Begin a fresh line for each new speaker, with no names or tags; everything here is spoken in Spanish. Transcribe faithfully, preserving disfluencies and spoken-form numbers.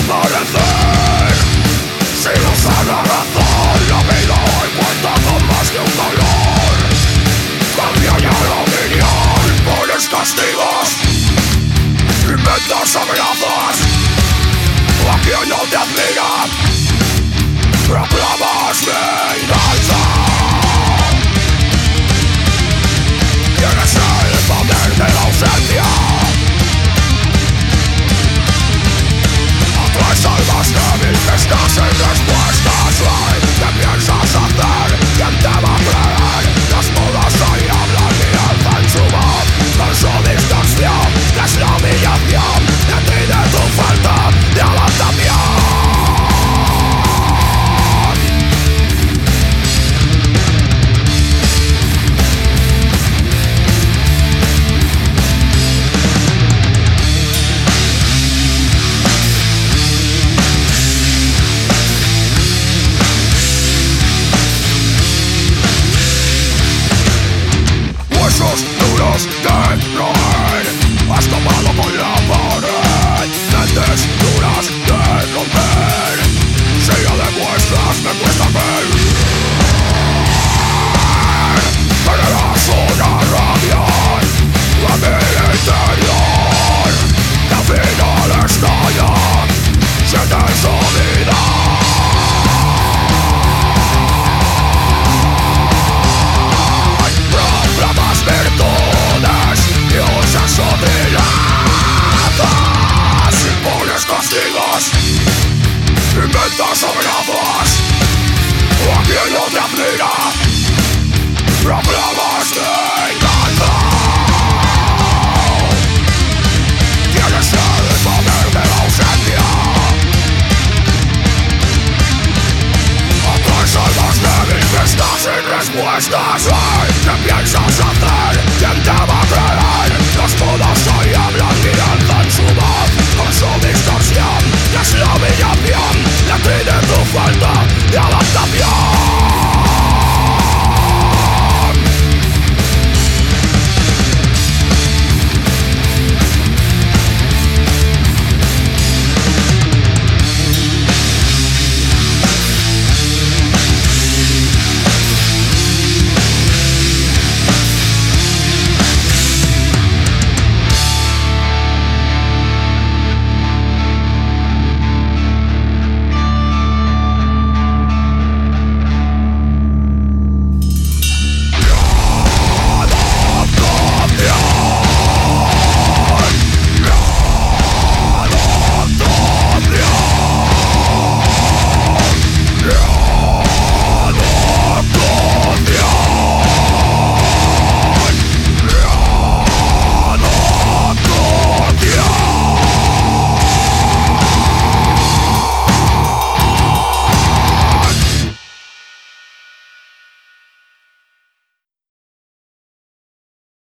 desaparecer. Sin usar la razón, la vida hoy cuenta con más que un dolor. Cambia ya la opinión, pones castigos, inventas amenazas a quien no te admira, proclamas venganza. Tienes el poder de la ausencia, atraes al más débil que está sin respuestas. Ay, ¿qué piensas hacer? ¿Quién te va a creer? Las mudas ahí hablan y alzan su voz con su distorsión, que es la humillación de ti, de tu falta de adaptación. Huesos duros de roer, has topado con la pared. Mentes duras de romper, si ya demuestras me cuesta ver. Generas una rabia en mi interior, que al final estalla, sientes soledad. Virtudes y usas habilidades, pones castigos, inventas amenazas a quien no te admira, proclamas venganza. Tienes el poder de la ausencia, atraes al más débil que está sin respuestas. Ay, ¿qué piensas hacer? ¿Quién te va a creer? Los mudos hoy hablan y alzan su voz con su distorsión, que es la humillación de ti, de tu falta de adaptación.